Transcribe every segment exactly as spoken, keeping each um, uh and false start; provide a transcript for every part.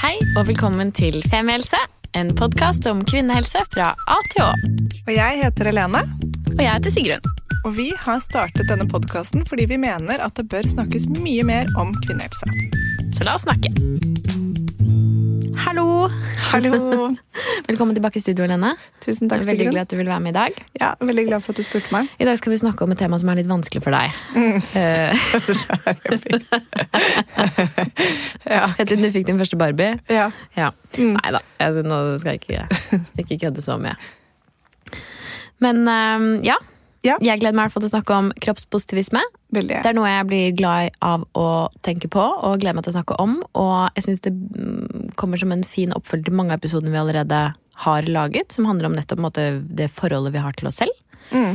Hei og velkommen til Femihelse, en podcast om kvinnehelse fra A til Å. Og jeg heter Helene. Og jeg heter Sigrun. Og vi har startet denne podcasten fordi vi mener at det bør snakkes mye mer om kvinnehelse. Så la oss snakke. Hallo. Hallo. Velkommen tilbake i studio, Helene. Tusen takk, Sigrun. Veldig hyggelig at du vil være med i dag. Ja, veldig glad for at du spurte meg. I dag skal vi snakke om et tema som er litt vanskelig for deg. Mm. ja. Siden du fikk din første Barbie. Ja. ja. Mm. Neida, jeg, nå skal jeg ikke, ikke kødde så mye. Men um, ja. ja, jeg gleder meg i hvert fall til å snakke om kroppspositivisme. Veldig. Det er noe jeg blir glad av å tenke på og gleder meg til å snakke om. Og jeg synes det kommer som en fin oppfølger til mange episoder vi allerede har laget, som handler om nettopp måte, det forholdet vi har til oss selv. Mm.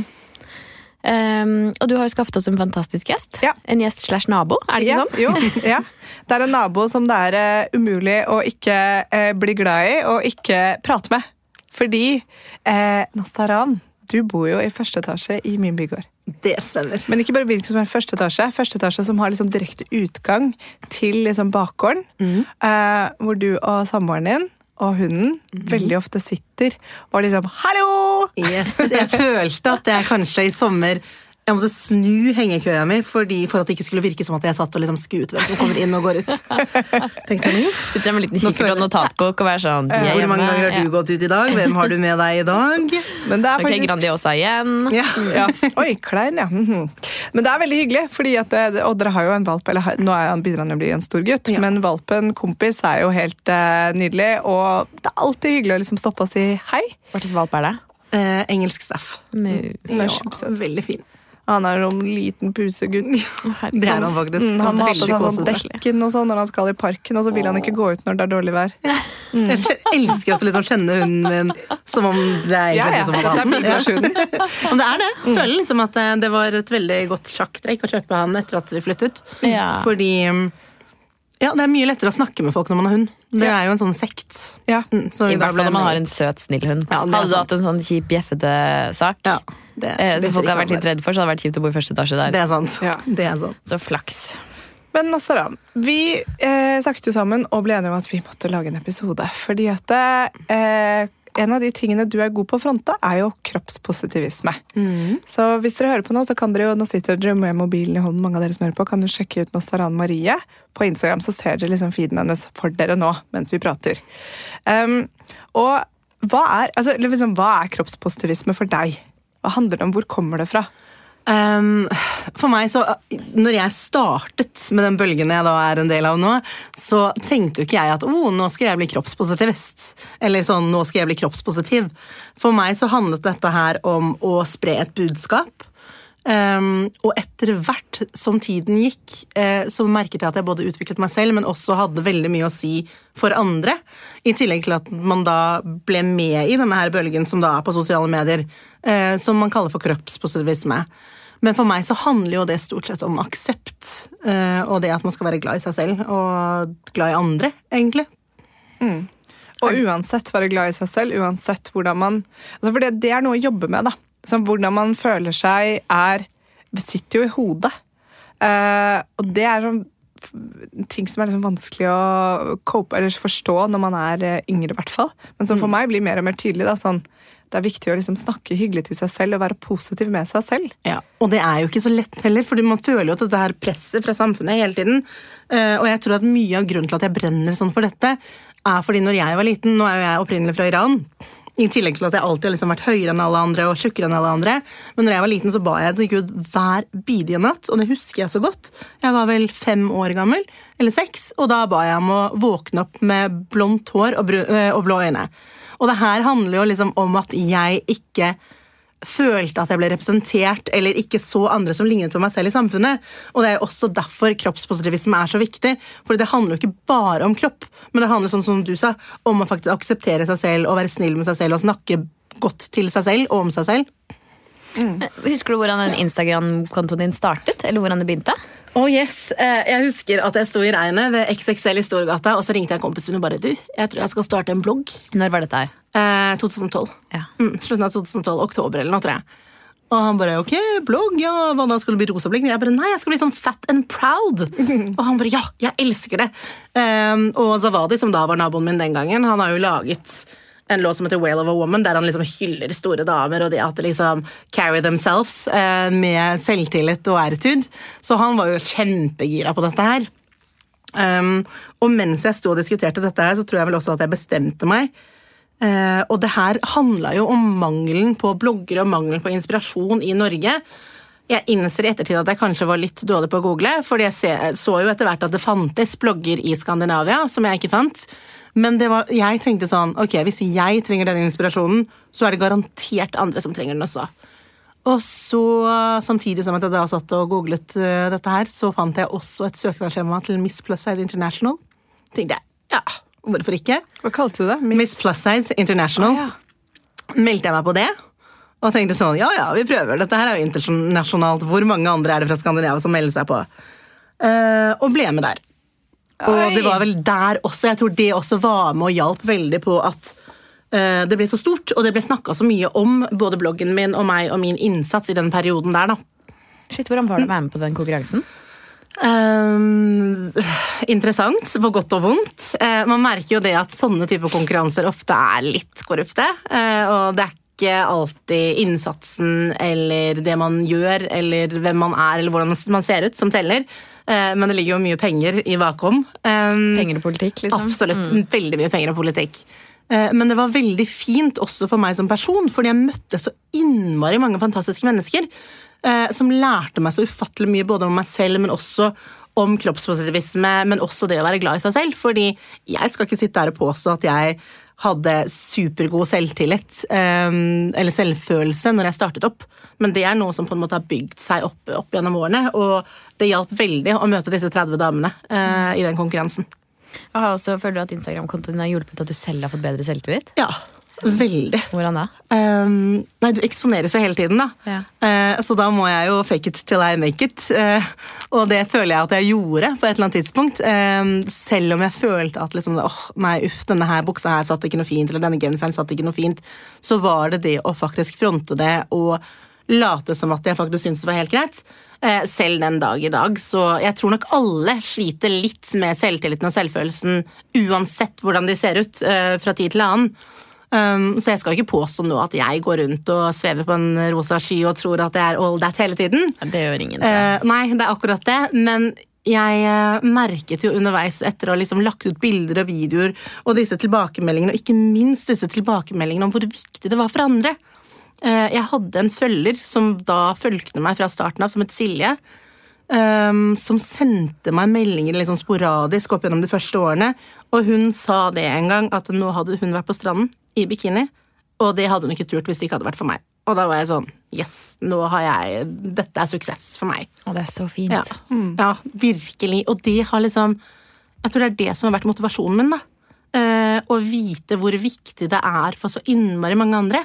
Um, og du har jo skaffet oss en fantastisk gjest. Ja. En gjest slash nabo, er det ikke ja, sånn? Jo, ja. Det er en nabo som det er uh, umulig å ikke uh, bli glad i og ikke prate med. Fordi uh, Nastaran, du bor jo i første etasje i min bygård. Det stemmer. Men ikke bare hvilken som er første etasje. Første etasje som har liksom direkte utgang til liksom bakgården. Mm. Uh, hvor du og samboeren din og hunden mm. veldig ofte sitter og liksom hallo! Yes, jeg følte at jeg kanskje i sommer jeg måtte snu hengekøya mi fordi, for at det ikke skulle virke som at jeg satt og liksom skuet hvem som kommer inn og går ut. Tenkte jeg, sitter der med en liten kikker og notatbok og være sånn ja. Hvor mange ganger har du ja. gått ut i dag? Hvem har du med deg i dag? Men det er faktisk... Ok, Grandiosa igjen. Ja. ja. Oi, klein, ja. Mm-hmm. Men det er veldig hyggelig, fordi at, og dere har jo en valp, eller nå er han begynner han å bli en stor gutt, ja. Men valpen, kompis, er jo helt uh, nydelig, og det er alltid hyggelig å liksom stoppe og si hei. Hva slags valp er det? Uh, engelsk staff. Ja, veldig fin. Han er en liten pusegutt. Det er han faktisk. Mm, han har på seg sånn dekken og sånn når han skal i parken, og så vil han ikke gå ut når det er dårlig vær. Mm. Jeg elsker at du liksom kjenner hunden min som om det er egentlig ja, ja. som om han. Det er min Men det er det. Jeg føler liksom at det var et veldig godt sjakktrekk å kjøpe han etter at vi flyttet. Ja. Fordi ja, det er mye lettere å snakke med folk når man har hund. Det er jo en sånn sekt. Ja. Mm, I hvert fall når man har en søt, snill hund. Ja, hadde du hatt en sånn kjip, jeffete sak? Ja. Det, eh, så folk har vært litt redd for, så hadde det vært kjipt å bo i første etasje der. Det er sant. Ja. Det er sant. Så flaks. Men Nastaran, vi eh, snakket jo sammen og ble enige om at vi måtte lage en episode. Fordi at eh, en av de tingene du er god på å fronte er jo kroppspositivisme. Mm. Så hvis dere hører på nå, så kan dere jo, nå sitter dere med mobilen i hånden, mange av dere som hører på, kan du sjekke ut Nastaran Marie på Instagram, så ser dere liksom feeden hennes for dere nå, mens vi prater. Um, og hva er, altså, liksom, hva er kroppspositivisme for deg? Hva handler det om? Hvor kommer det fra? Um, for meg så, når jeg startet med den bølgen jeg da er en del av nå, så tenkte jo ikke jeg at oh, nå skal jeg bli kroppspositivist. Eller sånn, nå skal jeg bli kroppspositiv. For meg så handlet dette her om å spre et budskap. Um, og etter hvert som tiden gikk, eh, så merket jeg at jeg både utviklet meg selv, men også hadde veldig mye å si for andre. I tillegg til at man da ble med i denne her bølgen som da er på sosiale medier, eh, som man kaller for kroppspositivisme. Men for meg så handler jo det stort sett om aksept, eh, og det at man skal være glad i seg selv, og glad i andre, egentlig. Mm. Og uansett være glad i seg selv, uansett hvordan man... Altså for det, det er noe å jobbe med, da. Som hvordan man føler seg er, sitter jo i hodet. Uh, og det er sånn ting som er liksom vanskelig å cope, eller forstå når man er yngre i hvert fall. Men som for meg blir mer og mer tydelig da, sånn, det er viktig å liksom snakke hyggelig til seg selv og være positiv med seg selv. Ja, og det er jo ikke så lett heller, fordi man føler jo at dette her presset fra samfunnet hele tiden. Uh, og jeg tror at mye av grunnen til at jeg brenner sånn for dette, er fordi når jeg var liten, nå er jo jeg opprinnelig fra Iran, i tillegg til at jeg alltid har liksom vært høyere enn alle andre og tjukkere enn alle andre. Men når jeg var liten så ba jeg til Gud hver bidige natt, og det husker jeg så godt. Jeg var vel fem år gammel, eller seks, og da ba jeg om å våkne opp med blondt hår og, og blå øyne. Og det her handler jo liksom om at jeg ikke følte at jeg ble representert, eller ikke så andre som lignet på meg selv i samfunnet. Og det er jo også derfor kroppspositivisme er så viktig, for det handler jo ikke bare om kropp, men det handler, som, som du sa, om å faktisk akseptere seg selv, og være snill med seg selv, og snakke godt til seg selv, og om seg selv. Mm. Husker du hvordan den Instagram-kontoen din startet, eller hvordan det begynte? Oh yes, jeg husker at jeg stod i regnet ved X X L i Storgata, og så ringte jeg kompisen min og bare, du, jeg tror jeg skal starte en blogg. Når var dette her? Eh, tjue tolv. Ja. Mm, slutten av tjue tolv, oktober eller noe, tror jeg. Og han bare, ok, blogg, ja, hva da skal du bli rosa blogg? Jeg bare, nei, jeg skal bli sånn fat and proud. Og han bare, ja, jeg elsker det. Um, og Zavadi, som da var naboen min den gangen, han har jo laget en låt som heter Whale of a Woman, der han liksom hyller store damer, og de at de liksom carry themselves uh, med selvtillit og attitude. Så han var jo kjempegira på dette her. Um, og mens jeg stod og diskuterte dette her, så tror jeg vel også at jeg bestemte meg. Uh, og det her handlet jo om mangelen på blogger og mangelen på inspirasjon i Norge. Jeg innser i ettertid at jeg kanskje var litt dårlig på å google, fordi jeg så jo etter hvert at det fantes blogger i Skandinavia, som jeg ikke fant. Men det var, jeg tenkte sånn, ok, hvis jeg trenger denne inspirasjonen, så er det garantert andre som trenger den også. Og så, samtidig som jeg da satt og googlet uh, dette her, så fant jeg også et søknadsskjema til Miss Plus Size International. Tenkte jeg, ja, hvorfor ikke? Hva kalte du det? Miss, Miss Plus Size International. Ah, ja. Meldte jeg meg på det, og tenkte sånn, ja, ja, vi prøver. Dette her er jo internasjonalt. Hvor mange andre er det fra Skandinavia som melder seg på? Uh, og ble med der. Oi. Og det var vel der også, jeg tror det også var med og hjalp veldig på at uh, det ble så stort, og det ble snakket så mye om både bloggen min og meg og min innsats i den perioden der da. Shit, hvordan var det å være med på den konkurransen? Um, interessant, for godt og vondt. Uh, man merker jo det at sånne typer konkurranser ofte er litt korrupte, uh, og det er ikke alltid innsatsen eller det man gjør, eller hvem man er, eller hvordan man ser ut som teller. Uh, men det ligger jo mye penger i vakuum. Um, penger og politikk, liksom? Absolutt, mm. veldig mye penger og politikk. Uh, men det var veldig fint også for meg som person, fordi jeg møtte så innmari mange fantastiske mennesker, som lærte meg så ufattelig mye både om meg selv, men også om kroppspositivisme, men også det å være glad i seg selv, fordi jeg skal ikke sitte der og påstå at jeg hadde supergod selvtillit eller selvfølelse når jeg startet opp, men det er noe som på en måte har bygd seg opp, opp gjennom årene, og det hjalp veldig å møte disse tretti damene i den konkurransen. Jeg har også, føler du at Instagram-kontoen har hjulpet at du selv har fått bedre selvtillit? Ja, veldig. Hvordan da? Um, nei, du eksponeres jo hele tiden da. Ja. Uh, så da må jeg jo fake it till I make it. Uh, og det føler jeg at jeg gjorde på et eller annet tidspunkt. Um, selv om jeg følte at liksom, åh, nei, uff, denne her buksa her satt ikke noe fint, eller denne genseren satt ikke noe fint, så var det det å faktisk fronte det og late som at jeg faktisk syntes det var helt greit. Uh, selv den dag i dag. Så jeg tror nok alle sliter litt med selvtilliten og selvfølelsen, uansett hvordan de ser ut uh, fra tid til annen. Um, så jeg skal ikke påstå nå at jeg går rundt og svever på en rosa sky og tror at jeg er all that hele tiden. Det gjør ingen. Uh, nei, det er akkurat det. Men jeg uh, merket jo underveis etter å ha liksom lagt ut bilder og videoer og disse tilbakemeldingene, og ikke minst disse tilbakemeldingene om hvor viktig det var for andre. Uh, jeg hadde en følger som da fulgte meg fra starten av, som et Silje, Um, som sendte meg meldinger litt sånn sporadisk opp gjennom de første årene, og hun sa det en gang at nå hadde hun vært på stranden i bikini, og det hadde hun ikke turt hvis det ikke hadde vært for meg. Og da var jeg sånn, yes, nå har jeg, dette er suksess for meg. Og det er så fint. Ja, mm. ja, virkelig. Og det har liksom, jeg tror det er det som har vært motivasjonen min da. Uh, å vite hvor viktig det er for så innmari mange andre.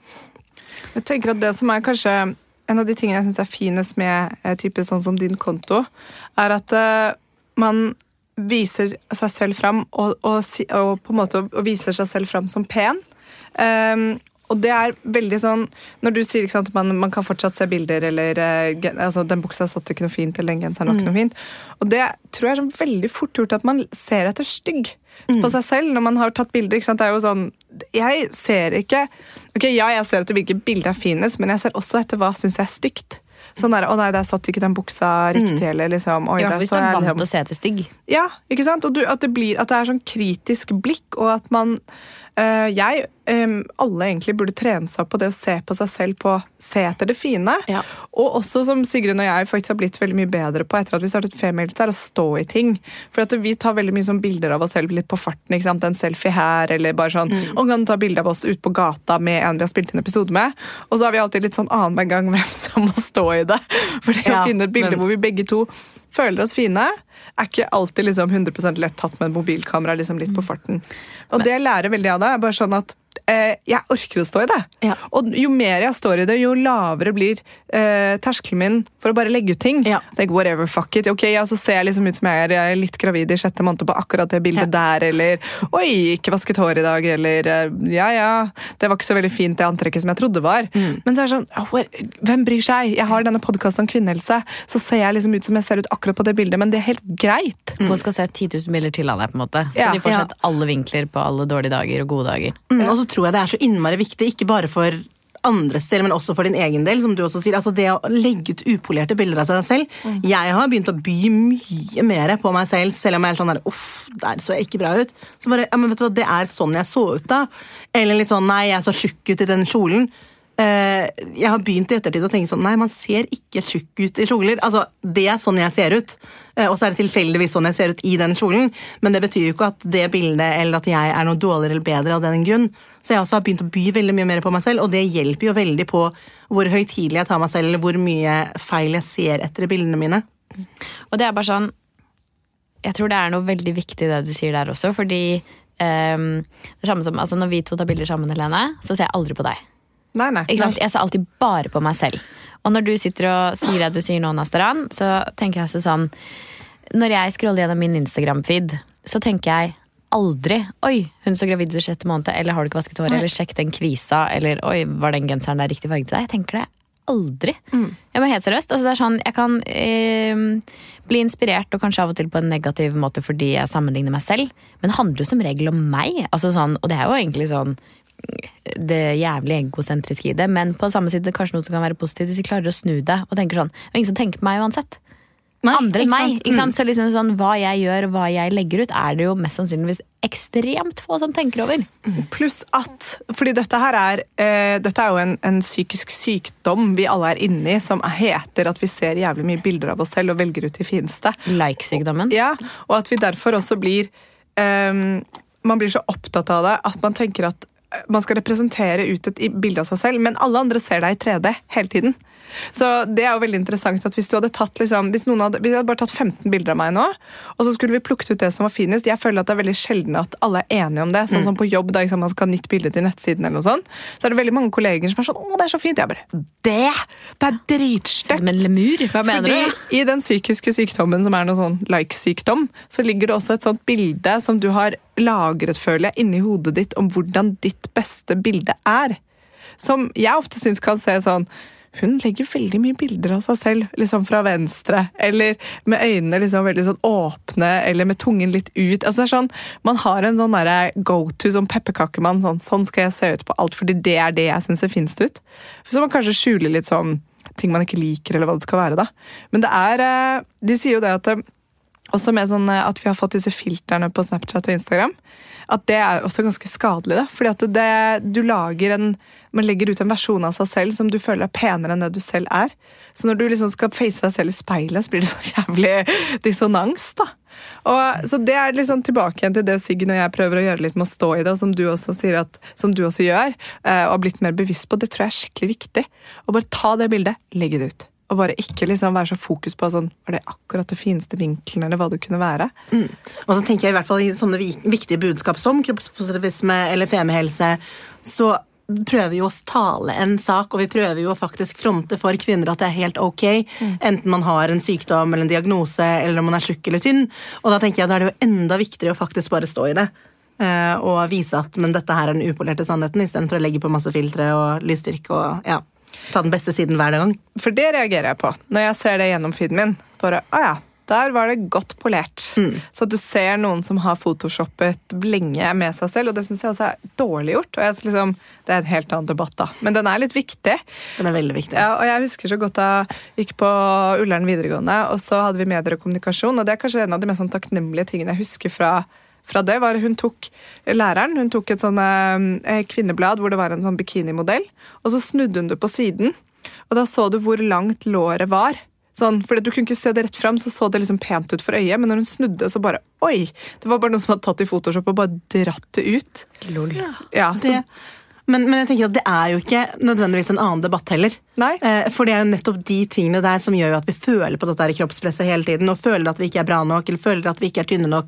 Jeg tenker at det som er kanskje en av de tingene jeg synes er finest med eh, type sånn som din konto, er at eh, man viser seg selv fram, og, og, og på en måte og viser seg selv fram som pen. Um, og det er veldig sånn, når du sier ikke sant, at man, man kan fortsatt se bilder, eller eh, altså, den buksa satt ikke noe fint, eller den genseren var ikke noe fint. Og det tror jeg er sånn veldig fort gjort at man ser etter stygg på seg selv når man har tatt bilder, ikke sant? Det er jo sånn, jeg ser ikke, ok, ja, jeg ser etter hvilke bilder er finest, men jeg ser også etter hva synes jeg er stygt. Sånn der, å nei, der satt ikke den buksa riktig, mm. eller liksom, oi, ja, der hvis så du er jeg vant liksom til å se etter stygg. Ja, ikke sant? Og du, at, det blir, at det er sånn kritisk blikk, og at man, øh, jeg, øh, alle egentlig burde trene seg på det å se på seg selv på, se etter det fine. Ja. Og også som Sigrun og jeg faktisk har blitt veldig mye bedre på etter at vi startet Females der, å stå i ting. For at vi tar veldig mye sånn bilder av oss selv litt på farten, ikke sant? En selfie her, eller bare sånn, mm. og kan ta bilder av oss ut på gata med en vi har spilt en episode med. Og så har vi alltid litt sånn annen med gang hvem som må stå i det. For det ja, å finne et bilde men... hvor vi begge to føler oss fine, er ikke alltid liksom hundre prosent lett tatt med en mobilkamera liksom litt på farten. Og men... det jeg lærer veldig av det, er bare sånn at eh, jeg orker å stå i det. Ja. Og jo mer jeg står i det, jo lavere blir eh, terskelen min for å bare legge ut ting. Ja. Like, whatever, fuck it. Ok, ja, så ser jeg liksom ut som jeg er, jeg er litt gravid i sjette måned på akkurat det bildet Ja. der, eller oi, ikke vasket hår i dag, eller ja, ja, det var ikke så veldig fint det antrekket som jeg trodde var. Mm. Men det er sånn, oh, hvem bryr seg? Jeg har denne podcasten om kvinnehelse, så ser jeg liksom ut som jeg ser ut akkurat på det bildet, men det er helt greit. Mm. Folk skal se ti tusen bilder til av deg, på en måte. Så Ja. de får Ja. sett alle vinkler på alle dårlige dager og gode dager. Mm, og så tror jeg det er så innmari viktig, ikke bare for andres del, men også for din egen del, som du også sier. Altså det å legge ut upolerte bilder av seg selv. Mm. Jeg har begynt å by mye mer på meg selv, selv om jeg er sånn der, uff, der så jeg ikke bra ut. Så bare, ja, men vet du hva, det er sånn jeg så ut da. Eller litt sånn, nei, jeg så tjukk ut i den kjolen. Uh, jeg har begynt i ettertid å tenke sånn, nei, man ser ikke tjukk ut i kjoler. Altså, det er sånn jeg ser ut. Uh, og så er det tilfeldigvis sånn jeg ser ut i den kjolen. Men det betyr jo ikke at det bildet, eller at jeg er noe dårligere eller bedre av den grunn. Så jeg også har begynt å by veldig mye mer på meg selv, og det hjelper jo veldig på hvor høytidelig jeg tar meg selv, eller hvor mye feil jeg ser etter i bildene mine. Og det er bare sånn, jeg tror det er noe veldig viktig det du sier der også, fordi um, det er samme som, altså når vi to tar bilder sammen, Helene, så ser jeg aldri på deg. Nei, nei. Ikke sant? Jeg ser alltid bare på meg selv. Og når du sitter og sier det du sier nå, Nastaran, så tenker jeg sånn, når jeg scroller gjennom min Instagram-feed, så tenker jeg aldri, oi, hun så gravid i sjette måned, eller har du ikke vasket hår, eller sjekk den kvisa, eller oi, var den genseren der riktig farge til deg? Jeg tenker det aldri. Mm. Jeg må helt seriøst, altså det er sånn, jeg kan eh, bli inspirert, og kanskje av og til på en negativ måte, fordi jeg sammenligner meg selv, men det handler jo som regel om meg, altså sånn, og det er jo egentlig sånn, det jævlig egosentriske i det, men på samme side kanskje noe som kan være positivt hvis vi klarer å snu det og tenker sånn, og ingen som tenker på meg uansett. Nei, andre enn meg, ikke sant? Så liksom sånn, hva jeg gjør, hva jeg legger ut, er det jo mest sannsynligvis ekstremt få som tenker over. Pluss at, fordi dette her er, eh, dette er jo en, en psykisk sykdom vi alle er inne i, som heter at vi ser jævlig mye bilder av oss selv og velger ut de fineste. Like-sykdommen. Ja, og at vi derfor også blir, eh, man blir så opptatt av det, at man tenker at man skal representere ut et bilde av seg selv, men alle andre ser deg i tre D hele tiden. Så det er jo veldig interessant at hvis du hadde tatt liksom, hvis noen hadde, vi hadde bare tatt femten bilder av meg nå, og så skulle vi plukket ut det som var finest. Jeg føler at det er veldig sjelden at alle er enige om det, sånn som på jobb da liksom, man skal ha nytt bilde til nettsiden eller noe sånt, så er det veldig mange kolleger som er sånn, å det er så fint, jeg bare, det, det er dritstøkt. Men lemur, hva mener Fordi du? I den psykiske sykdommen som er noe sånn like-sykdom, så ligger det også et sånt bilde som du har lagret, føler jeg, inni hodet ditt om hvordan ditt beste bilde er. Som jeg ofte synes kan se sånn, hun legger veldig mye bilder av seg selv, liksom fra venstre, eller med øynene liksom veldig sånn åpne, eller med tungen litt ut. Altså det er sånn, man har en sånn der go-to som pepperkakemann, sånn, sånn skal jeg se ut på alt, fordi det er det jeg synes er finst ut. Så man kanskje skjuler litt sånn ting man ikke liker, eller hva det skal være da. Men det er, de sier jo det at, også med sånn at vi har fått disse filterne på Snapchat og Instagram, at det er også ganske skadelig da, fordi at det, du lager en, man legger ut en versjon av seg selv som du føler er penere enn det du selv er. Så når du liksom skal face deg selv i speilet, så blir det så jævlig dissonans da. Og, så det er liksom tilbake igjen til det Siggen og jeg prøver å gjøre litt med å stå i det, og som du også sier at, som du også gjør, og har blitt mer bevisst på, det tror jeg er skikkelig viktig. Og bare ta det bildet, legge det ut. Og bare ikke liksom være så fokus på sånn, var det akkurat det fineste vinkelen, eller hva det kunne være. Mm. Og så tenker jeg i hvert fall i sånne viktige budskap som kroppspositivisme eller femihelse, så prøver vi jo å tale en sak, og vi prøver jo å faktisk fronte for kvinner at det er helt ok, mm. enten man har en sykdom eller en diagnose, eller om man er tjukk eller tynn. Og da tenker jeg da er det jo enda viktigere å faktisk bare stå i det, og vise at men dette her er den upolerte sannheten, i stedet for å legge på masse filtre og lysstyrke og ja, ta den beste siden hver gang. For det reagerer jeg på, når jeg ser det gjennom feeden min. Bare, ah ja, der var det godt polert. Mm. Så at du ser noen som har photoshoppet lenge med seg selv, og det synes jeg også er dårlig gjort. Og jeg, liksom, det er en helt annen debatt da, men den er litt viktig. Den er veldig viktig. Ja, og jeg husker så godt da jeg gikk på Ullern videregående, og så hadde vi medier og kommunikasjon, og det er kanskje en av de mest sånn takknemlige tingene jeg husker fra Fra det var hun tok, læreren, hun tok et sånn eh, kvinneblad hvor det var en sånn bikinimodell, og så snudde hun det på siden, og da så du hvor langt låret var. Sånn, fordi du kunne ikke se det rett frem, så så det liksom pent ut for øyet, men når hun snudde, så bare, oi, det var bare noen som hadde tatt i Photoshop og bare dratt det ut. Lol. Ja, ja så, det, men, men jeg tenker at det er jo ikke nødvendigvis en annen debatt heller. Nei. Eh, for det er jo nettopp de tingene der som gjør at vi føler på dette her kroppspresset hele tiden, og føler at vi ikke er bra nok, eller føler at vi ikke er tynne nok,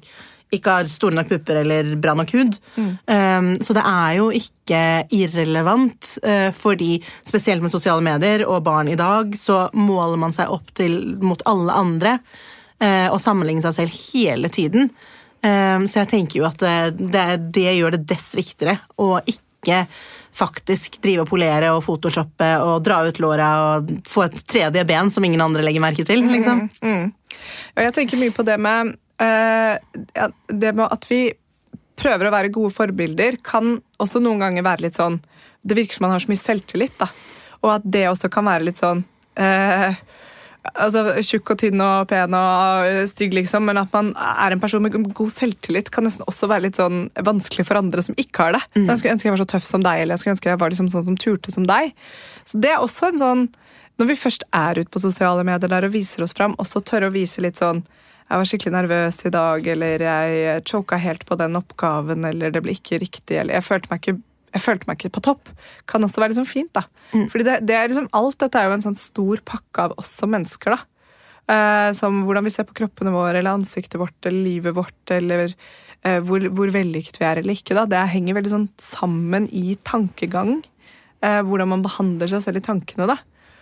ikke har store nok pupper eller bra nok hud. Mm. Um, så det er jo ikke irrelevant, uh, fordi spesielt med sosiale medier og barn i dag, så måler man seg opp til, mot alle andre uh, og sammenligner seg selv hele tiden. Um, så jeg tenker jo at det, det, det gjør det dess viktigere å ikke faktisk drive og polere og photoshoppe og dra ut låra og få et tredje ben som ingen andre legger merke til, liksom. Mm, mm. Og jeg tenker mye på det med Uh, ja, det med at vi prøver å være gode forbilder kan også noen ganger være litt sånn, det virker som man har så mye selvtillit da, og at det også kan være litt sånn uh, altså tjukk og tynn og pen og stygg liksom, men at man er en person med god selvtillit kan nesten også være litt sånn vanskelig for andre som ikke har det. Mm. Så jeg skulle ønske jeg var så tøff som deg, eller jeg skulle ønske jeg var liksom sånn som turte som deg. Så det er også en sånn, når vi først er ute på sosiale medier der og viser oss frem, også tørre å vise litt sånn jeg var skikkelig nervøs i dag, eller jeg choka helt på den oppgaven, eller det ble ikke riktig, eller jeg følte meg ikke, jeg følte meg ikke på topp. Kan også være liksom fint, da. Mm. Fordi det, det er liksom, alt dette er jo en sånn stor pakke av oss som mennesker, da. Eh, som hvordan vi ser på kroppene våre, eller ansiktet vårt, eller livet vårt, eller eh, hvor, hvor vellykket vi er eller ikke, da. Det henger veldig sånn sammen i tankegang. Eh, hvordan man behandler seg selv i tankene, da.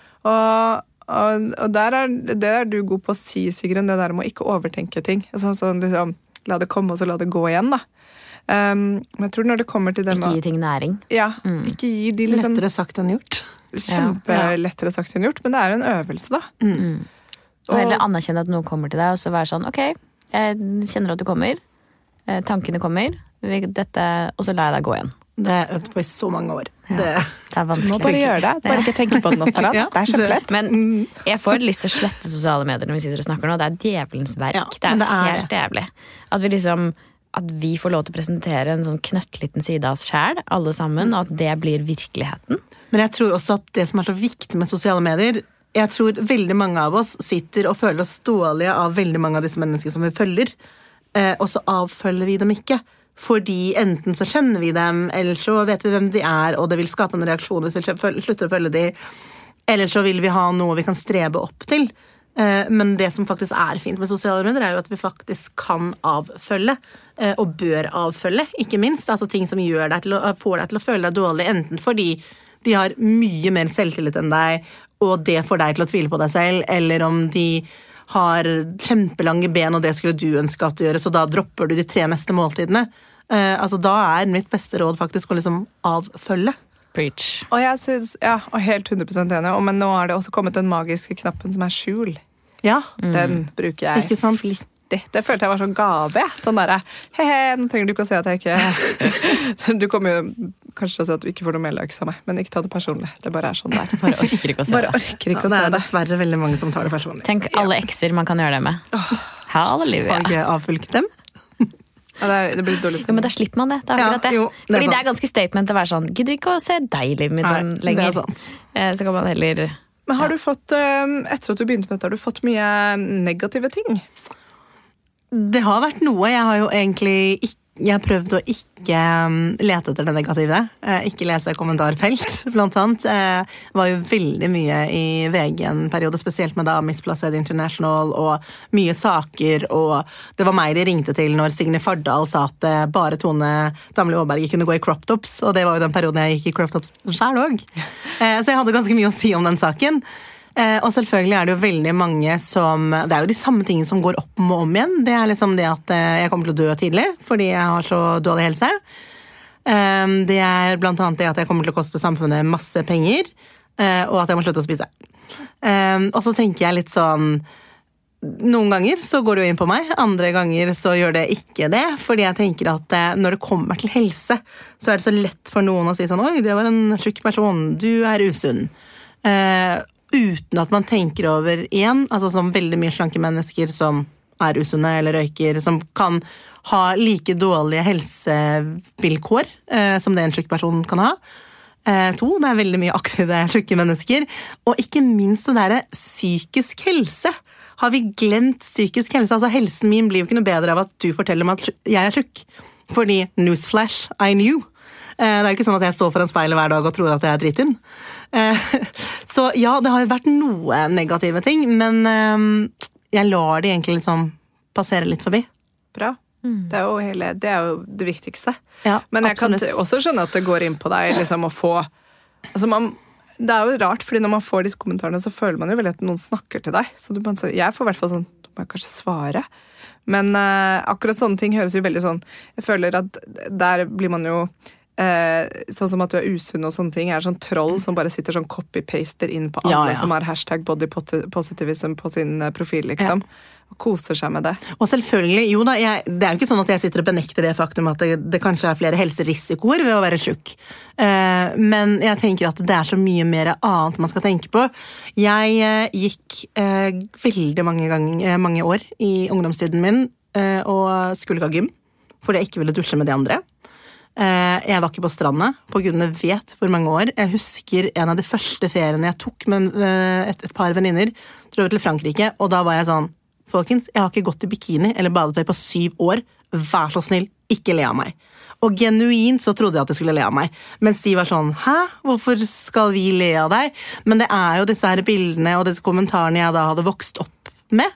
Og Og, og der er, det er du god på å si, Sigrun, det der med å ikke overtenke ting. Altså, sånn liksom, la det komme, og så la det gå igjen, da. Um, men jeg tror når det kommer til det med... Ikke gi ting næring. Ja, mm. ikke gi de liksom... Lettere sagt enn gjort. Kjempe ja. lettere sagt enn gjort, men det er jo en øvelse, da. Mm. Og heller anerkjenne at noen kommer til deg, og så være sånn, ok, jeg kjenner at du kommer, tankene kommer, dette, og så lar jeg deg gå igjen. Det har jeg øvd på i så mange år. Ja, det, det er vanskelig. Du må bare gjøre det. Bare ikke tenke på det nå, Stara. Ja, det er kjempelett. Men jeg får lyst til å slette sosiale medier når vi sitter og snakker nå. Det er djevelens verk. Ja, det er, det er helt det. jævlig. At vi liksom at vi får lov til å presentere en sånn knøttliten side av oss selv, alle sammen, og at det blir virkeligheten. Men jeg tror også at det som er så viktig med sosiale medier, jeg tror veldig mange av oss sitter og føler oss dårlige av veldig mange av disse menneskene som vi følger, og så avfølger vi dem ikke. Fordi enten så kjenner vi dem, eller så vet vi hvem de er, og det vil skape en reaksjon hvis vi slutter å følge de, eller så vil vi ha noe vi kan strebe opp til. Men det som faktisk er fint med sosiale medier er jo at vi faktisk kan avfølge, og bør avfølge, ikke minst. Altså ting som gjør deg til å, får deg til å føle deg dårlig, enten fordi de har mye mer selvtillit enn deg, og det får deg til å tvile på deg selv, eller om de har kjempelange ben, og det skulle du ønske at du gjør, så da dropper du de tre neste måltidene. Uh, altså da er mitt beste råd faktisk å liksom avfølge. Preach. Og jeg synes, ja, og helt hundre prosent enig, men nå har det også kommet den magiske knappen som er skjul. Ja. Mm. Den bruker jeg flittig. Det følte jeg var sånn gave. Sånn der, he-he, nå trenger du ikke å se at jeg ikke... Du kommer jo kanskje til å si at du ikke får noe mer likes av meg, men ikke ta det personlig. Det bare er sånn der. Bare orker ikke å se bare orker ikke ja, å se det. Det er dessverre veldig mange som tar det personlig. Tenk alle ekser man kan gjøre det med. Halleluja. Har ikke avfulgt dem? Ja, det, er, det blir dårlig jo, men da slipper man det. Det er akkurat det. Ja, jo, det Fordi er det er ganske statement å være sånn, gidder ikke å se deg livet mitt Nei, lenger. det er sant. Så kan man heller... Men har du fått, etter at du begynte med dette, har du fått mye negative ting? Det har vært noe. Jeg har jo egentlig ikke Jeg har prøvd å ikke lete etter det negative. Ikke lese kommentarfelt, blant annet. Det var jo veldig mye i V G en periode, spesielt med da Misplassed International og mye saker, og det var meg de ringte til når Signe Fardal sa at bare Tone Damli Aaberge kunne gå i crop tops, og det var jo den perioden jeg gikk i crop tops selv også. Så jeg hadde ganske mye å si om den saken. Og selvfølgelig er det jo veldig mange som det er jo de samme tingene som går opp og om igjen. Det er liksom det at jeg kommer til å dø tidlig fordi jeg har så dårlig helse. Det er blant annet det at jeg kommer til å koste samfunnet masse penger, og at jeg må slutte å spise. Og så tenker jeg litt sånn, noen ganger så går det jo inn på meg, andre ganger så gjør det ikke det, fordi jeg tenker at når det kommer til helse, så er det så lett for noen å si sånn, oi, det var en syk person, du er usunn. Uten at man tenker over igjen, altså som veldig mye slanke mennesker som er usunne eller røyker, som kan ha like dårlige helsevilkår eh, som det en syk person kan ha. Eh, to, det er veldig mye aktive syke mennesker. Og ikke minst det der psykisk helse. Har vi glemt psykisk helse? Altså helsen min blir jo ikke noe bedre av at du forteller meg at jeg er syk. Fordi newsflash, I knew. Det er jo ikke sånn at jeg står foran speilet hver dag og tror at jeg er drittun. Så ja, det har vært noe negative ting, men jeg lar det egentlig liksom passere litt forbi. Bra. Det er jo, hele, det, er jo det viktigste. Ja, Men jeg absolutt. kan også skjønne at det går inn på deg liksom, å få altså man, Det er jo rart, fordi når man får disse kommentarene, så føler man jo veldig at noen snakker til deg. Så du, jeg får i hvert fall sånn, du må kanskje svare. Men uh, akkurat sånne ting høres jo veldig sånn Jeg føler at der blir man jo uh, sånn som at du er usunn og sånne ting, er sånn troll som bare sitter sånn copy-paster inn på alle Ja, ja. som har hashtag body positivism på sin profil, liksom. Ja. Og koser seg med det. Og selvfølgelig, jo da, jeg, det er jo ikke sånn at jeg sitter og benekter det faktum at det, det kanskje er flere helserisikoer ved å være tjukk. Uh, men jeg tenker at det er så mye mer annet man skal tenke på. Jeg uh, gikk uh, veldig mange, ganger, uh, mange år i ungdomstiden min uh, og skulle ikke ha gym, fordi jeg ikke ville dusje med de andre. Uh, jeg var ikke på stranda, på gudene vet hvor mange år. Jeg husker en av de første feriene jeg tok med uh, et, et par venninner, dro til Frankrike, og da var jeg sånn, folkens, jeg har ikke gått i bikini eller badetøy på syv år. Vær så snill, ikke le av meg. Og genuint så trodde jeg at de skulle le av meg. Mens de var sånn, hæ? Hvorfor skal vi le av deg? Men det er jo disse her bildene og disse kommentarene jeg da hadde vokst opp med.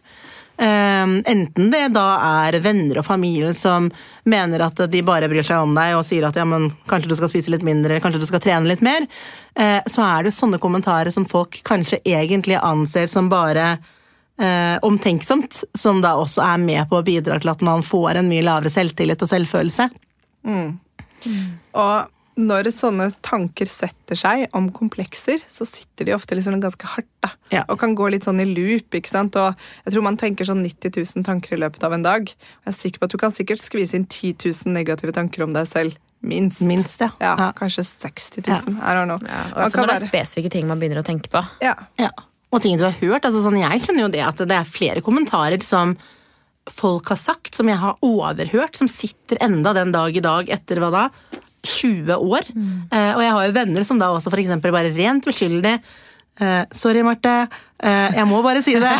Um, enten det da er venner og familie som mener at de bare bryr seg om deg og sier at ja, men kanskje du skal spise litt mindre, kanskje du skal trene litt mer, uh, så er det jo sånne kommentarer som folk kanskje egentlig anser som bare Eh, omtenksomt, som da også er med på å bidra til at man får en mye lavere selvtillit og selvfølelse. Mm. Mm. Og når sånne tanker setter seg om komplekser, så sitter de ofte liksom ganske hardt da, ja. Og kan gå litt sånn i loop, ikke sant? Og jeg tror man tenker sånn nitti tusen tanker i løpet av en dag. Jeg er sikker på at du kan sikkert skvise inn ti tusen negative tanker om deg selv. Minst. Minst, ja. Ja, ja. Kanskje seksti tusen. Ja. I don't know. Ja, og når det er spesifikke ting man begynner å tenke på. Ja. Ja. Og ting du har hørt, altså sånn, jeg skjønner jo det at det er flere kommentarer som folk har sagt, som jeg har overhørt, som sitter enda den dag i dag etter hva da? tjue år. Mm. Eh, og jeg har jo venner som da også for eksempel bare rent uskyldig eh, sorry Marte, eh, jeg må bare si det.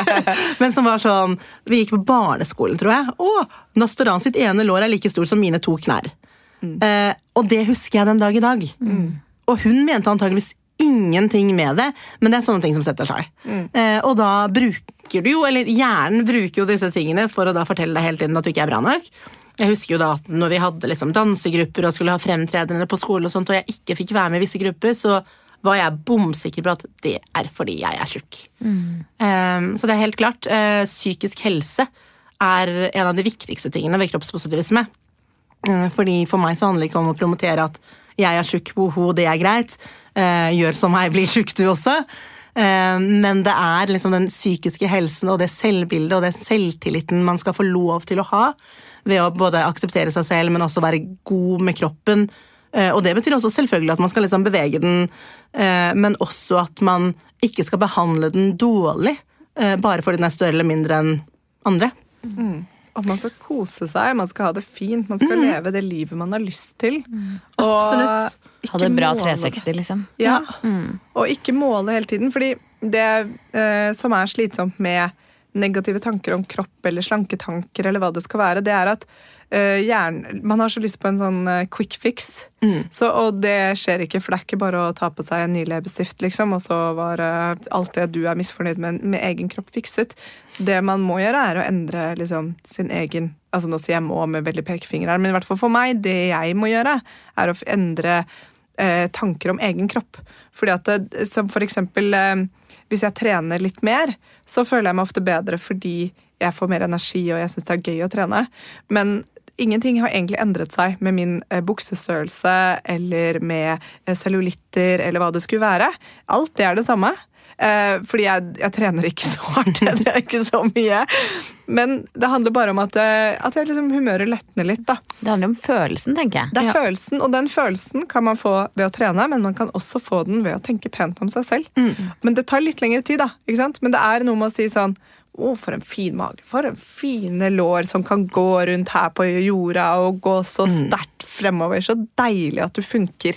Men som var sånn, vi gikk på barneskolen, tror jeg. Å, Nastoran sitt ene lår er like stor som mine to knær. Mm. Eh, og det husker jeg den dag i dag. Mm. Og hun mente antageligvis ingenting med det, men det er sånne ting som setter seg. Mm. Eh, og da bruker du jo, eller hjernen bruker jo disse tingene for å da fortelle deg hele tiden at du ikke er bra nok. Jeg husker jo da at når vi hadde liksom dansegrupper og skulle ha fremtredende på skole og sånt, og jeg ikke fikk være med i visse grupper, så var jeg bomsikker på at det er fordi jeg er tjukk. Mm. Eh, så det er helt klart, eh, psykisk helse er en av de viktigste tingene ved kroppspositivisme. Eh, fordi for meg så handler det ikke om å promotere at jeg er tjukk, boho, det er greit. Uh, gjør som meg, blir tjukk du også. Uh, men det er liksom den psykiske helsen og det selvbildet og det selvtilliten man skal få lov til å ha ved å både akseptere seg selv, men også være god med kroppen. Uh, og det betyr også selvfølgelig at man skal liksom bevege den, uh, men også at man ikke skal behandle den dårlig, uh, bare fordi den er større eller mindre enn andre. Mm. At man skal kose seg, man skal ha det fint, man skal mm. leve det livet man har lyst til. Mm. Og absolutt. Ha det bra tre seksti, liksom. Ja, mm. Og ikke måle hele tiden, fordi det eh, som er slitsomt med negative tanker om kropp eller slanketanker eller hva det skal være, det er at uh, hjernen, man har så lyst på en sånn uh, quick fix. Mm. Så, og det skjer ikke, for det er ikke bare å ta på seg en ny leppestift, liksom, og så var uh, alt det du er misfornøyd med, med egen kropp fikset. Det man må gjøre er å endre liksom, sin egen, altså nå sier jeg må med veldig pekefinger her, men i hvert fall for meg, det jeg må gjøre er å endre uh, tanker om egen kropp. Fordi at det, som for eksempel uh, hvis jeg trener litt mer, så føler jeg meg ofte bedre fordi jeg får mer energi og jeg synes det er gøy å trene. Men ingenting har egentlig endret seg med min eh, buksestørrelse eller med eh, cellulitter eller hva det skulle være. Alt det er det samme. Eh, fordi jeg, jeg trener ikke så hardt, jeg trener ikke så mye. Men det handler bare om at, at jeg liksom humøret lettner litt, da. Det handler om følelsen, tenker jeg. Det er ja. følelsen, og den følelsen kan man få ved å trene, men man kan også få den ved å tenke pent om seg selv. Mm. Men det tar litt lengre tid, da, ikke sant? Men det er noe med å si sånn, å, for en fin mage, for en fine lår som kan gå rundt her på jorda og gå så sterkt fremover, så deilig at du funker.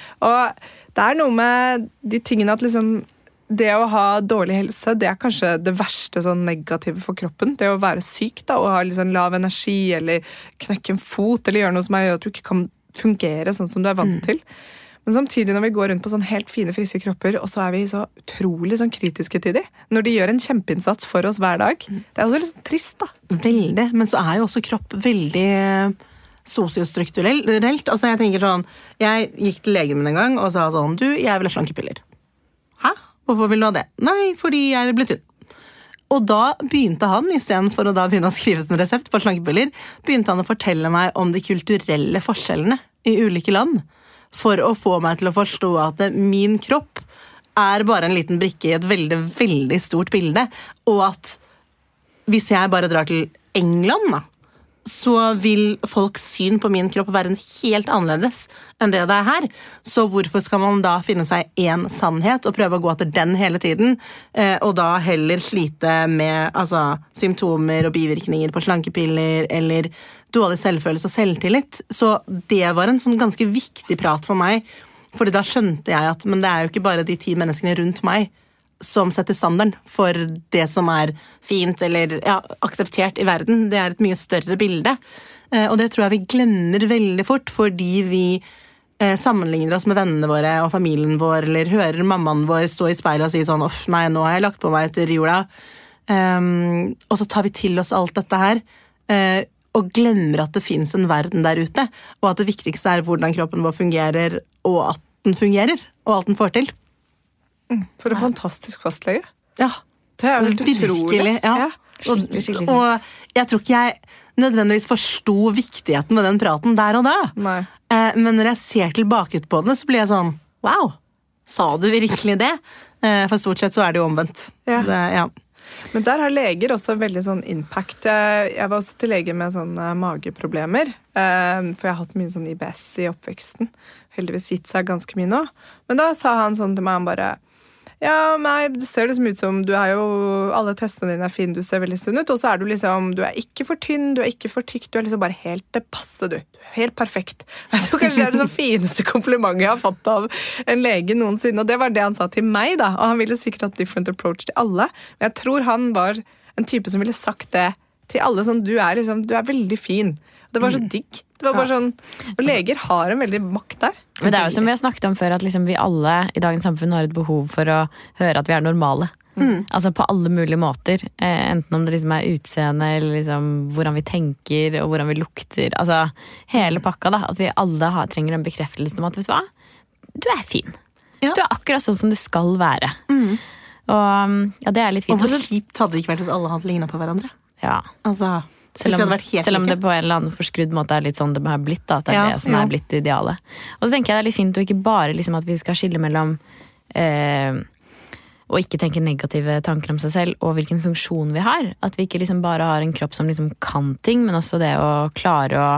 Og det er noe med de tingene at liksom, det å ha dårlig helse, det er kanskje det verste sånn negative for kroppen. Det å være syk da, og ha liksom lav energi, eller knekke en fot, eller gjøre noe som gjør at du ikke kan fungere sånn som du er vant til. Men samtidig når vi går rundt på sånn helt fine, friske kropper, og så er vi så utrolig sånn kritiske til de, når de gjør en kjempeinnsats for oss hver dag. Det er også litt sånn trist, da. Veldig, men så er jo også kropp veldig sosiostrukturelt. Altså jeg tenker sånn, jeg gikk til legen min en gang og sa sånn, du, jeg vil ha slankepiller. Hæ? Hvorfor vil du ha det? Nei, fordi jeg vil bli tynn. Og da begynte han, i stedet for å da begynne å skrive en resept på slankepiller, begynte han å fortelle meg om de kulturelle forskjellene i ulike land, for å få meg til å forstå at min kropp er bare en liten brikke i et veldig, veldig stort bilde, og at hvis jeg bare drar til England da, så vil folks syn på min kropp være en helt annerledes enn det det er her. Så hvorfor skal man da finne seg en sannhet og prøve å gå etter den hele tiden, og da heller slite med altså, symptomer og bivirkninger på slankepiller, eller dårlig selvfølelse og selvtillit? Så det var en sånn ganske viktig prat for meg, fordi da skjønte jeg at men det er jo ikke bare de ti menneskene rundt meg som setter standarden for det som er fint eller ja, akseptert i verden. Det er et mye større bilde. Eh, og det tror jeg vi glemmer veldig fort, fordi vi eh, sammenligner oss med vennene våre og familien vår, eller hører mammaen vår stå i speilet og si sånn, uff, nei, nå har jeg lagt på meg etter jula. Um, og så tar vi til oss alt dette her, eh, og glemmer at det finnes en verden der ute, og at det viktigste er hvordan kroppen vår fungerer, og at den fungerer, og alt den får til. For en fantastisk fastlege. Ja, det er jo helt utrolig. Ja. Ja. Skikkelig, skikkelig og, og jeg tror ikke jeg nødvendigvis forstod viktigheten med den praten der og da. Nei. Eh, men når jeg ser tilbake på det, så blir jeg sånn, wow, sa du virkelig det? Eh, for stort sett så er det jo omvendt. Ja. Det, ja. Men der har leger også veldig sånn impact. Jeg, jeg var også til lege med sånne mageproblemer, eh, for jeg har hatt mye sånn I B S I oppveksten. Heldigvis gitt seg ganske mye nå. Men da sa han sånn til meg, han bare, ja, nei, du ser liksom ut som, du er jo, alle testene dine er fine, du ser veldig sunn ut, og så er du liksom, du er ikke for tynn, du er ikke for tykk, du er liksom bare helt, det passer du, helt perfekt. Jeg tror kanskje det er det sånn fineste komplimentet jeg har fått av en lege noensinne, og det var det han sa til meg da, og han ville sikkert hatt different approach til alle, men jeg tror han var en type som ville sagt det til alle, sånn, du er liksom, du er veldig fin. Det var så digg. Det var bare sånn, og leger har en veldig makt der. Men det er jo som vi har snakket om før, at liksom vi alle i dagens samfunn har et behov for å høre at vi er normale. Mm. Altså på alle mulige måter. Enten om det liksom er utseende, eller liksom hvordan vi tenker, og hvordan vi lukter. Altså hele pakka da, at vi alle har, trenger en bekreftelse om at, vet du hva? Du er fin. Ja. Du er akkurat sånn som du skal være. Mm. Og ja, det er litt fint. Og hvor kjipt hadde det ikke vært hvis alle hadde lignet på hverandre? Ja. Altså... Selv om, selv om det på en eller annen forskrudd måte er litt sånn det har blitt, da, at det er ja, det som ja. Er blitt idealet. Og så tenker jeg det er litt fint å ikke bare liksom, at vi skal skille mellom eh, og ikke tenke negative tanker om seg selv og hvilken funksjon vi har. At vi ikke liksom bare har en kropp som liksom kan ting, men også det å klare å,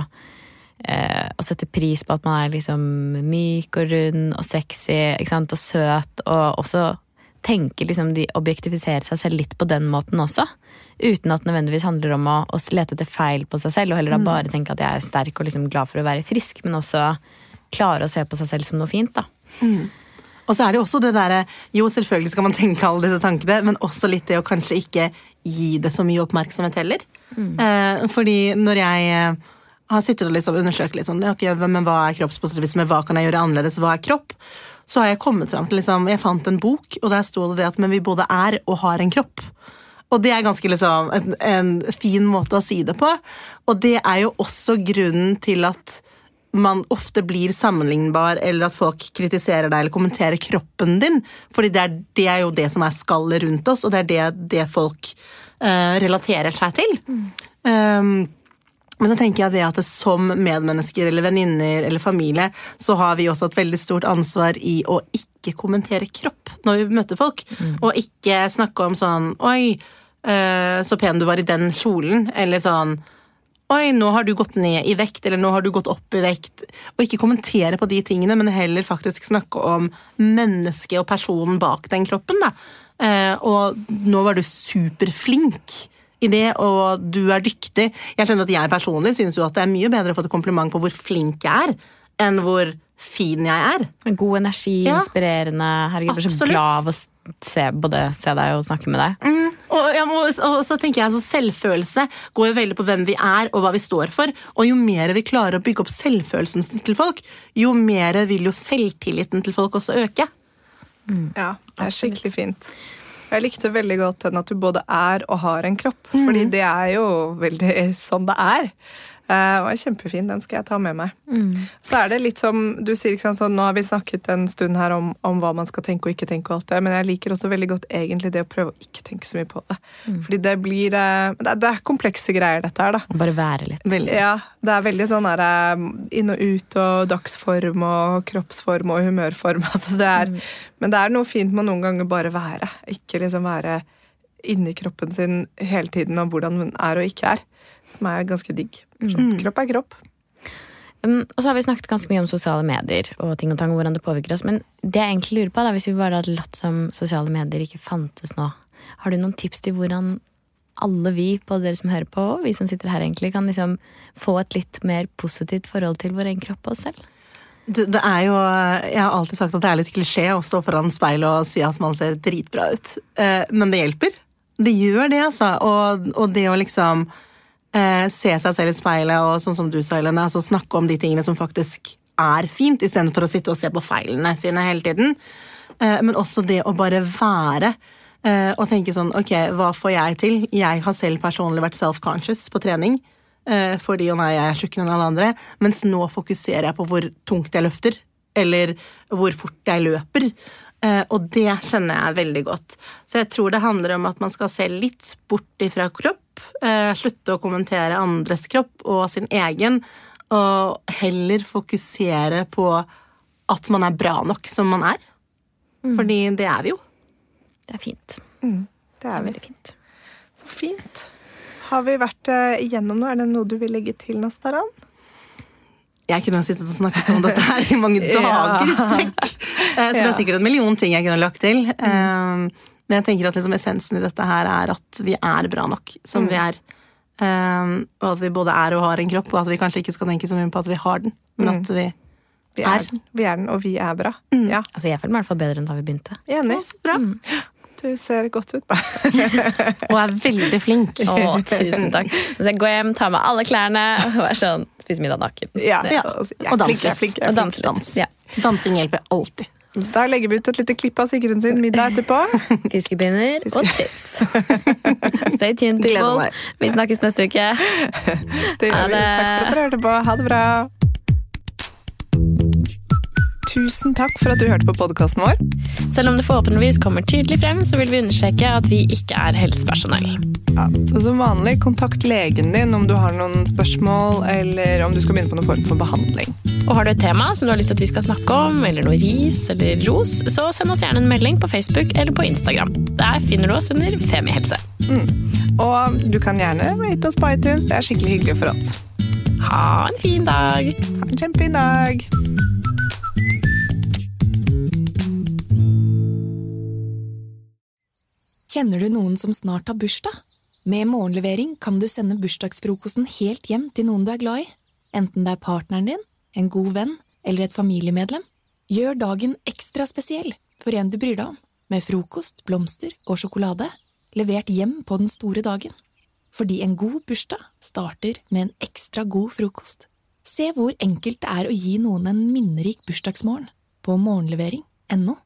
eh, å sette pris på at man er liksom myk og rund og sexy, ikke sant, og søt, og også tenke liksom de objektifiserer seg selv litt på den måten også. Uten at det nødvendigvis handler om å, å lete etter feil på seg selv, og heller da bare tenke at jeg er sterk og liksom glad for å være frisk, men også klare å se på seg selv som noe fint da. Mm. Og så er det også det der, jo selvfølgelig skal man tenke alle disse tankene, men også litt det å kanskje ikke gi det så mye oppmerksomhet heller. Mm. Eh, fordi når jeg eh, har sittet og liksom undersøkt litt sånn, okay, men hva er kroppspositivisme, hva kan jeg gjøre annerledes, hva er kropp? Så har jeg kommet frem til, liksom, jeg fant en bok, og der stod det at men vi både er og har en kropp. Og det er ganske liksom en, en fin måte å si det på. Og det er jo også grunnen til at man ofte blir sammenlignbar, eller at folk kritiserer deg eller kommenterer kroppen din. Fordi det er, det er jo det som er skallet rundt oss, og det er det, det folk uh, relaterer seg til. Mm. Um, men så tenker jeg det at det som medmennesker eller venninner eller familie, så har vi også et veldig stort ansvar i å ikke kommentere kropp når vi møter folk. Mm. Og ikke snakke om sånn, oi, uh, så pen du var i den kjolen, eller sånn, oi, nå har du gått ned i vekt, eller nå har du gått opp i vekt. Og ikke kommentere på de tingene, men heller faktisk snakke om mennesket og personen bak den kroppen, da. Uh, og nå var du superflink i det, og du er dyktig. Jeg skjønner at jeg personlig synes jo at det er mye bedre å få et kompliment på hvor flink jeg er, enn hvor fin jeg er. God energi, Ja. inspirerende. Herregud, jeg blir så Absolutt. glad av å se, både se deg og snakke med deg. Mm. Og, ja, og, og så tenker jeg altså, selvfølelse går jo veldig på hvem vi er og hva vi står for, og jo mer vi klarer å bygge opp selvfølelsen til folk, jo mer vil jo selvtilliten til folk også øke. Ja, det er skikkelig fint. Jeg likte veldig godt den at du både er og har en kropp, fordi det er jo veldig sånn det er. Uh, og er kjempefin, den skal jeg ta med meg. Mm. Så er det litt som du sier, ikke sant, sånn, nå har vi snakket en stund her om, om hva man skal tenke og ikke tenke og alt det, men jeg liker også veldig godt egentlig det å prøve å ikke tenke så mye på det. Mm. Fordi det blir, uh, det, er, det er komplekse greier dette her da. Bare være litt. Veldig. Ja, det er veldig sånn der, uh, inn og ut og dagsform og kroppsform og humørform, altså det er, mm. men det er noe fint med noen ganger bare være, ikke liksom være inni kroppen sin hele tiden og hvordan den er og ikke er. Som er ganske digg. Sånn, kropp er kropp. Um, og så har vi snakket ganske mye om sosiale medier og ting og tang, og hvordan det påvirker oss. Men det jeg egentlig lurer på, da, hvis vi bare hadde latt som sosiale medier ikke fantes nå, har du noen tips til hvordan alle vi, både dere som hører på, og vi som sitter her egentlig, kan liksom få et litt mer positivt forhold til vår egen kropp og oss selv? Det, det er jo, jeg har alltid sagt at det er litt klisjé å stå foran speilet og si at man ser dritbra ut. Eh, men det hjelper. Det gjør det, altså. Og, og det å liksom Eh, se seg selv i speilet, og sånn som du sa, Helene, altså snakke om de tingene som faktisk er fint, i stedet for å sitte og se på feilene sine hele tiden. Eh, men også det å bare være, eh, og tenke sånn, ok, hva får jeg til? Jeg har selv personlig vært self-conscious på trening, eh, fordi og nei, jeg er tjukkere enn alle andre, mens nå fokuserer jeg på hvor tungt jeg løfter, eller hvor fort jeg løper. Eh, og det kjenner jeg veldig godt. Så jeg tror det handler om at man skal se litt bort ifra kropp, eh, slutte å kommentere andres kropp og sin egen, og heller fokusere på at man er bra nok som man er. Mm. Fordi det er vi jo. Det er fint. Mm, det er veldig fint. Så fint. Har vi vært uh, igjennom noe? Er det noe du vil legge til, Nastaran? Jeg kunne sittet og snakket om dette her i mange dager i strekk. Så det er sikkert en million ting jeg kunne lagt til. Mm. Men jeg tenker at liksom essensen i dette her er at vi er bra nok som mm. vi er. Og at vi både er og har en kropp, og at vi kanskje ikke skal tenke så mye på at vi har den, men at vi, vi er. er den. Vi er den, og vi er bra. Mm. Ja. Altså jeg føler meg i hvert fall bedre enn da vi begynte. Enig. Så bra. Mm. Du ser godt ut. Og er veldig flink. Å, tusen takk. Så jeg går hjem, tar med alle klærne og er sånn, spiser middag naken. Ja, ja. Og danser litt. Og danser litt. Ja. Dansing hjelper alltid. Der legger vi ut et lite klipp av Sigrun sin middag etterpå. Fiskepinner og tits. Stay tuned, people. Vi snakkes neste uke. Det gjør vi. Takk for at dere hørte på. Ha det bra. Tusen takk for at du hørte på podcasten vår. Selv om det forhåpentligvis kommer tydelig frem, så vil vi understreke at vi ikke er helsepersonell. Ja, så som vanlig, kontakt legen din om du har noen spørsmål, eller om du skal begynne på noen form for behandling. Og har du et tema som du har lyst til at vi skal snakke om, eller noe ris eller ros, så send oss gjerne en melding på Facebook eller på Instagram. Der finner du oss under Femihelse. Mm. Og du kan gjerne rate oss på iTunes, det er skikkelig hyggelig for oss. Ha en fin dag! Ha en kjempefin dag! Kjenner du noen som snart har bursdag? Med morgenlevering kan du sende bursdagsfrokosten helt hjem til noen du er glad i. Enten det er partneren din, en god venn eller et familiemedlem. Gjør dagen ekstra spesiell for en du bryr deg om. Med frokost, blomster og sjokolade. Levert hjem på den store dagen. Fordi en god bursdag starter med en ekstra god frokost. Se hvor enkelt det er å gi noen en minnerik bursdagsmorgen på morgenlevering punktum no.